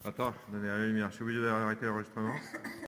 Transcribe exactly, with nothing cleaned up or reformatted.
Attends, je donnais la lumière. Je suis obligé d'arrêter l'enregistrement.